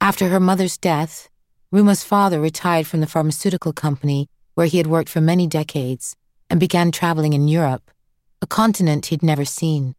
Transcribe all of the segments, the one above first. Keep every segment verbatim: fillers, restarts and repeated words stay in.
After her mother's death, Ruma's father retired from the pharmaceutical company where he had worked for many decades and began traveling in Europe, a continent he'd never seen.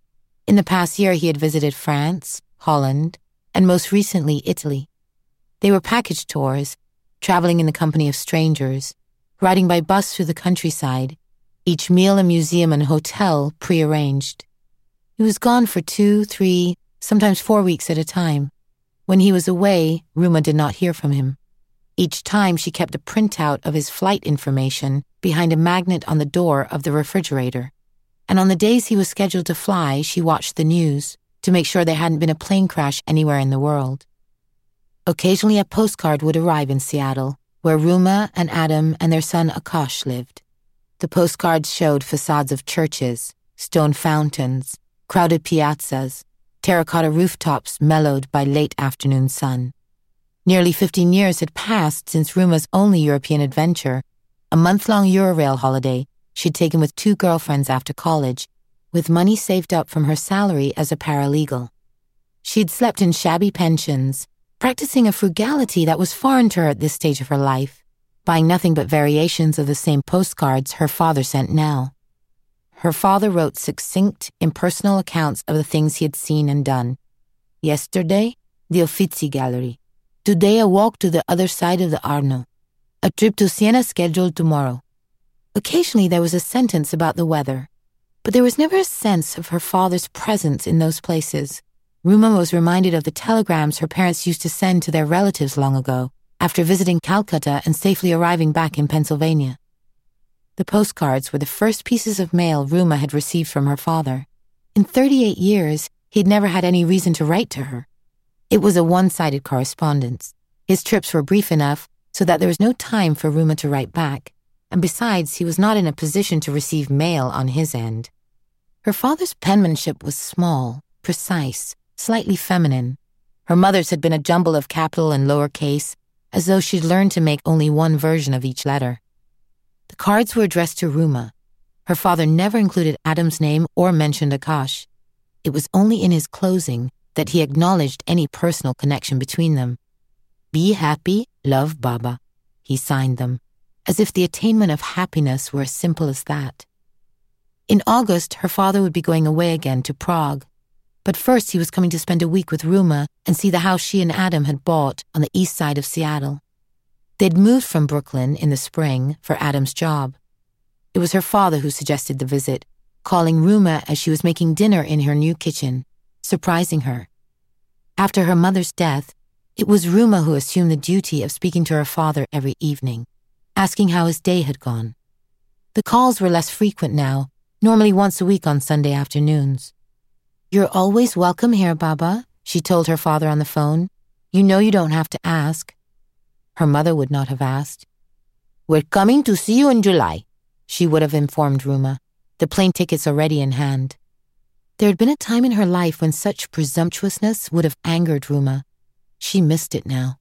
In the past year, he had visited France, Holland, and most recently, Italy. They were package tours, traveling in the company of strangers, riding by bus through the countryside, each meal and museum and hotel pre-arranged. He was gone for two, three, sometimes four weeks at a time. When he was away, Ruma did not hear from him. Each time she kept a printout of his flight information behind a magnet on the door of the refrigerator. And on the days he was scheduled to fly, she watched the news to make sure there hadn't been a plane crash anywhere in the world. Occasionally a postcard would arrive in Seattle, where Ruma and Adam and their son Akash lived. The postcards showed facades of churches, stone fountains, crowded piazzas, terracotta rooftops mellowed by late afternoon sun. Nearly fifteen years had passed since Ruma's only European adventure, a month-long Eurail holiday she'd taken with two girlfriends after college, with money saved up from her salary as a paralegal. She'd slept in shabby pensions, practicing a frugality that was foreign to her at this stage of her life, buying nothing but variations of the same postcards her father sent now. Her father wrote succinct, impersonal accounts of the things he had seen and done. Yesterday, the Uffizi Gallery. Today, a walk to the other side of the Arno. A trip to Siena scheduled tomorrow. Occasionally, there was a sentence about the weather, but there was never a sense of her father's presence in those places. Ruma was reminded of the telegrams her parents used to send to their relatives long ago, after visiting Calcutta and safely arriving back in Pennsylvania. The postcards were the first pieces of mail Ruma had received from her father. In thirty-eight years, he had never had any reason to write to her. It was a one-sided correspondence. His trips were brief enough so that there was no time for Ruma to write back, and besides, he was not in a position to receive mail on his end. Her father's penmanship was small, precise, slightly feminine. Her mother's had been a jumble of capital and lowercase, as though she'd learned to make only one version of each letter. The cards were addressed to Ruma. Her father never included Adam's name or mentioned Akash. It was only in his closing that he acknowledged any personal connection between them. Be happy, love Baba. He signed them, as if the attainment of happiness were as simple as that. In August, her father would be going away again to Prague. But first he was coming to spend a week with Ruma and see the house she and Adam had bought on the east side of Seattle. They'd moved from Brooklyn in the spring for Adam's job. It was her father who suggested the visit, calling Ruma as she was making dinner in her new kitchen, surprising her. After her mother's death, it was Ruma who assumed the duty of speaking to her father every evening, asking how his day had gone. The calls were less frequent now, normally once a week on Sunday afternoons. You're always welcome here, Baba, she told her father on the phone. You know you don't have to ask. Her mother would not have asked. We're coming to see you in July, she would have informed Ruma, the plane tickets already in hand. There had been a time in her life when such presumptuousness would have angered Ruma. She missed it now.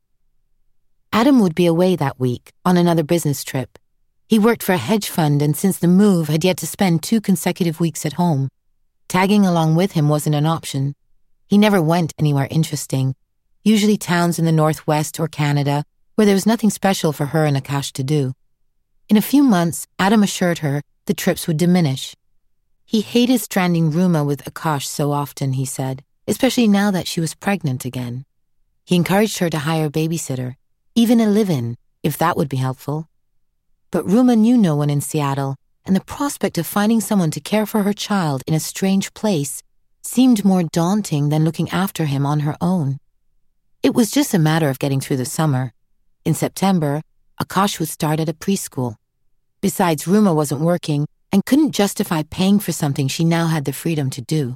Adam would be away that week on another business trip. He worked for a hedge fund and since the move had yet to spend two consecutive weeks at home. Tagging along with him wasn't an option. He never went anywhere interesting, usually towns in the Northwest or Canada, where there was nothing special for her and Akash to do. In a few months, Adam assured her the trips would diminish. He hated stranding Ruma with Akash so often, he said, especially now that she was pregnant again. He encouraged her to hire a babysitter, even a live-in, if that would be helpful. But Ruma knew no one in Seattle, and the prospect of finding someone to care for her child in a strange place seemed more daunting than looking after him on her own. It was just a matter of getting through the summer. In September, Akash would start at a preschool. Besides, Ruma wasn't working and couldn't justify paying for something she now had the freedom to do.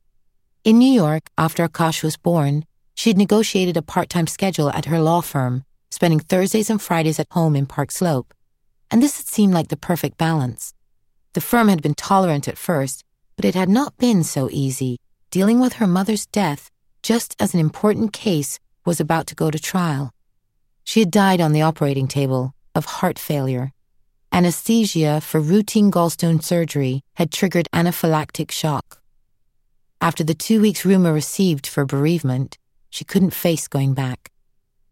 In New York, after Akash was born, she'd negotiated a part-time schedule at her law firm, spending Thursdays and Fridays at home in Park Slope. And this had seemed like the perfect balance. The firm had been tolerant at first, but it had not been so easy, dealing with her mother's death just as an important case was about to go to trial. She had died on the operating table of heart failure. Anesthesia for routine gallstone surgery had triggered anaphylactic shock. After the two weeks Ruma received for bereavement, she couldn't face going back.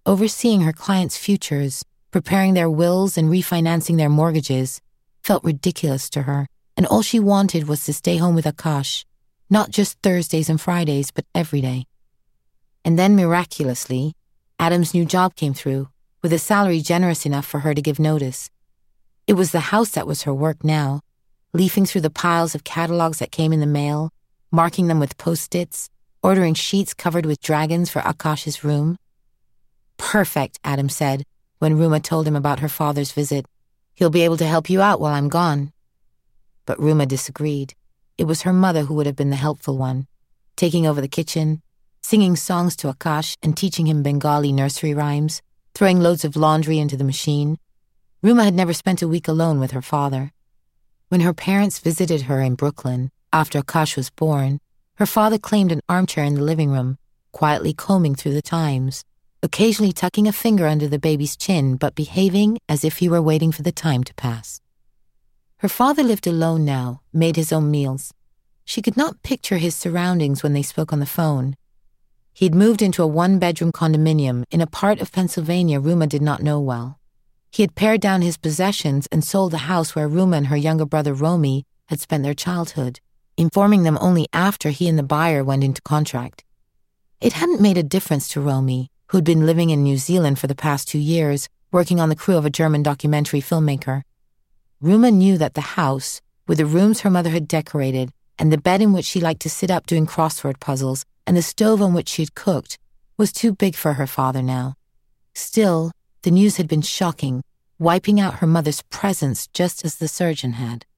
overseeing her clients' futures, preparing their wills and refinancing their mortgages, felt ridiculous to her, and all she wanted was to stay home with Akash, not just Thursdays and Fridays, but every day. And then, miraculously, Adam's new job came through, with a salary generous enough for her to give notice. It was the house that was her work now, leafing through the piles of catalogs that came in the mail, marking them with post-its, ordering sheets covered with dragons for Akash's room. "Perfect," Adam said, when Ruma told him about her father's visit. "He'll be able to help you out while I'm gone." But Ruma disagreed. It was her mother who would have been the helpful one, taking over the kitchen, singing songs to Akash and teaching him Bengali nursery rhymes, throwing loads of laundry into the machine. Ruma had never spent a week alone with her father. When her parents visited her in Brooklyn, after Akash was born, her father claimed an armchair in the living room, quietly combing through the Times, occasionally tucking a finger under the baby's chin, but behaving as if he were waiting for the time to pass. Her father lived alone now, made his own meals. She could not picture his surroundings when they spoke on the phone. He'd moved into a one-bedroom condominium in a part of Pennsylvania Ruma did not know well. He had pared down his possessions and sold the house where Ruma and her younger brother Romy had spent their childhood, informing them only after he and the buyer went into contract. It hadn't made a difference to Romy, who'd been living in New Zealand for the past two years, working on the crew of a German documentary filmmaker. Ruma knew that the house, with the rooms her mother had decorated, and the bed in which she liked to sit up doing crossword puzzles, and the stove on which she had cooked, was too big for her father now. Still, the news had been shocking, wiping out her mother's presence just as the surgeon had.